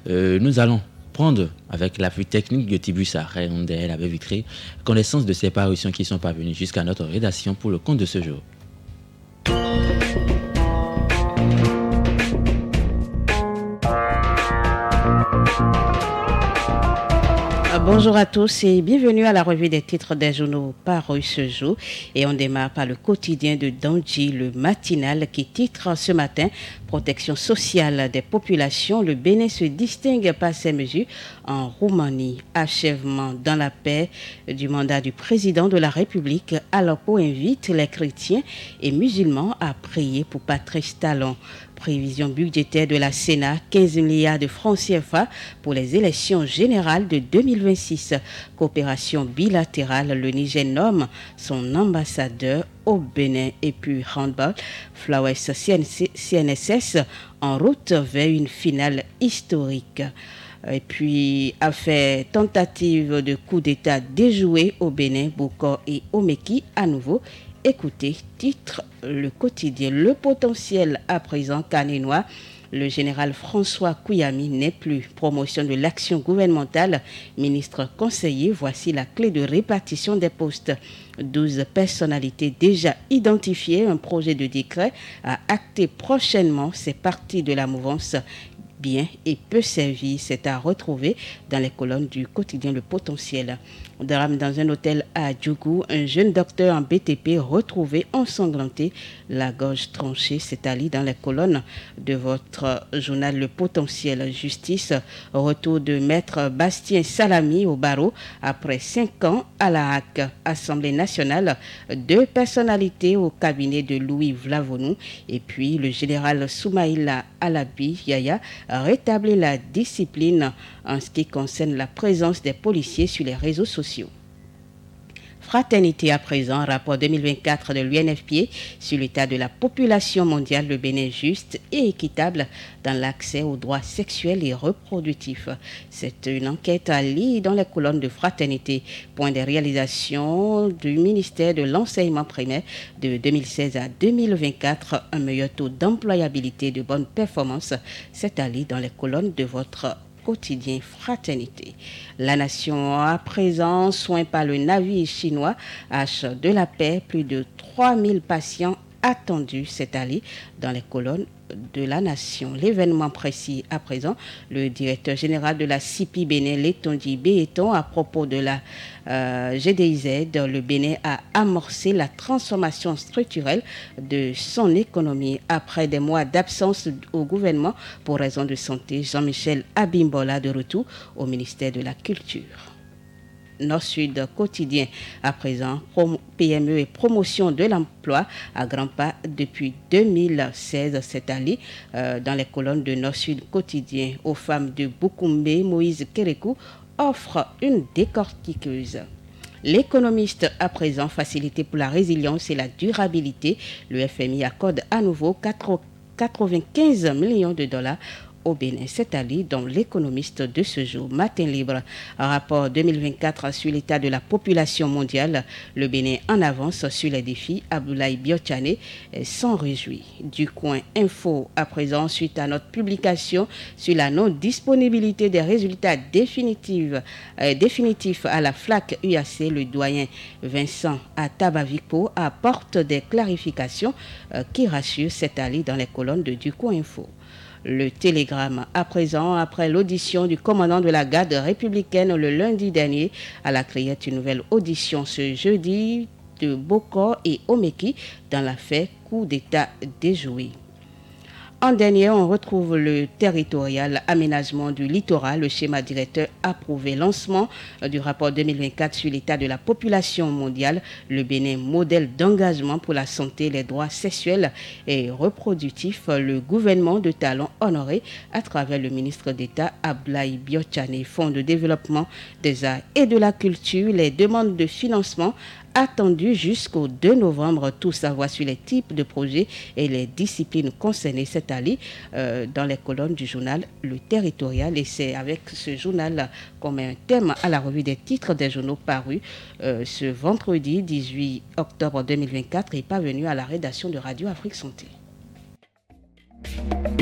Nous allons prendre, avec l'appui technique de Tibusa Rayondel avec Vitré, connaissance de ces parutions qui sont parvenues jusqu'à notre rédaction pour le compte de ce jour. Bonjour à tous et bienvenue à la revue des titres des journaux parus ce jour. Et on démarre par le quotidien de Dandji, le matinal, qui titre ce matin « Protection sociale des populations, le Bénin se distingue par ses mesures en Roumanie. Achèvement dans la paix du mandat du président de la République. Aloko invite les chrétiens et musulmans à prier pour Patrice Talon. Prévision budgétaire de la Sénat, 15 milliards de francs CFA pour les élections générales de 2026. Coopération bilatérale, le Niger nomme son ambassadeur au Bénin. Et puis handball, Flowers CNSS en route vers une finale historique. Et puis, affaire tentative de coup d'État déjouée au Bénin, Bokor et Omeki à nouveau. Écoutez, titre le quotidien. Le potentiel à présent canénois. Le général François Kouyami n'est plus. Promotion de l'action gouvernementale. Ministre conseiller, voici la clé de répartition des postes. 12 personnalités déjà identifiées. Un projet de décret à acter prochainement. C'est parti de la mouvance bien et peu servi. C'est à retrouver dans les colonnes du quotidien Le Potentiel. Drame dans un hôtel à Djougou, un jeune docteur en BTP retrouvé ensanglanté, la gorge tranchée. C'est allé dans les colonnes de votre journal Le Potentiel. Justice, retour de maître Bastien Salami au barreau après 5 ans à la HAC. Assemblée nationale, 2 personnalités au cabinet de Louis Vlavonou. Et puis le général Soumaïla Alabi Yaya rétablit la discipline en ce qui concerne la présence des policiers sur les réseaux sociaux. Fraternité à présent, rapport 2024 de l'UNFPA sur l'état de la population mondiale, le Bénin juste et équitable dans l'accès aux droits sexuels et reproductifs. C'est une enquête à lire dans les colonnes de Fraternité. Point des réalisations du ministère de l'enseignement primaire de 2016 à 2024, un meilleur taux d'employabilité, de bonne performance. C'est à lire dans les colonnes de votre quotidien Fraternité. La nation à présent, soin par le navire chinois H de la paix, plus de 3000 patients attendus cette année dans les colonnes de la nation. L'événement précis à présent, le directeur général de la CIPI Bénin, Letonji Béton, à propos de la GDIZ, le Bénin a amorcé la transformation structurelle de son économie après des mois d'absence au gouvernement pour raison de santé. Jean-Michel Abimbola de retour au ministère de la Culture. Nord-Sud quotidien à présent, PME et promotion de l'emploi à grands pas depuis 2016 cette année dans les colonnes de Nord-Sud quotidien. Aux femmes de Boukoumbe, Moïse Kérékou offre une décortiqueuse. L'économiste à présent, facilité pour la résilience et la durabilité, le FMI accorde à nouveau 95 millions de dollars au Bénin. C'est Ali, dont l'économiste de ce jour, Matin Libre. Un rapport 2024 sur l'état de la population mondiale. Le Bénin en avance sur les défis. Abdoulaye Biotchane s'en réjouit. Du coin info à présent, suite à notre publication sur la non-disponibilité des résultats définitifs à la FLAC UAC, le doyen Vincent Atabavico apporte des clarifications qui rassurent. C'est Ali dans les colonnes de Du coin info. Le Télégramme à présent, après l'audition du commandant de la garde républicaine le lundi dernier, à la Criette, une nouvelle audition ce jeudi de Bokor et Omeki dans l'affaire coup d'État déjoué. En dernier, on retrouve le territorial aménagement du littoral. Le schéma directeur approuvé. Lancement du rapport 2024 sur l'état de la population mondiale. Le Bénin, modèle d'engagement pour la santé, les droits sexuels et reproductifs. Le gouvernement de Talon honoré à travers le ministre d'État Abdoulaye Biotchane. Fonds de développement des arts et de la culture. Les demandes de financement attendu jusqu'au 2 novembre. Tout savoir sur les types de projets et les disciplines concernées cette année dans les colonnes du journal Le Territorial. Et c'est avec ce journal comme un thème à la revue des titres des journaux parus ce vendredi 18 octobre 2024 et parvenu à la rédaction de Radio Afrique Santé.